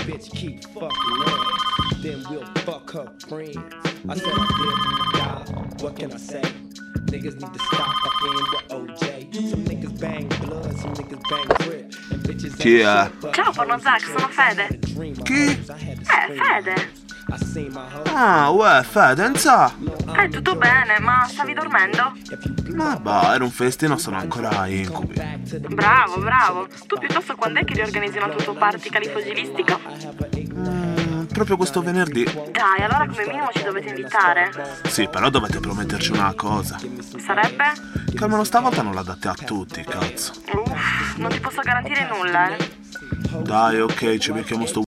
bitch keep fucking up, then we'll fuck her friends. I said I did, God, what can I say? Niggas need to stop fucking with OJ. Some niggas bang blood, some niggas bang grip. And bitches Chi è? Ciao Pornozac, sono Fede. Chi? Fede. Ah, uè, Fedenza! Tutto bene, ma stavi dormendo? Ma bah, era un festino, sono ancora incubi. Bravo. Tu piuttosto quando è che riorganizzi un altro tuo party califogilistico? Proprio questo venerdì. Dai, allora come minimo ci dovete invitare. Sì, però dovete prometterci una cosa. Sarebbe? Che almeno stavolta non la date a tutti, cazzo. Non ti posso garantire nulla, Dai, ok, ci becchiamo sto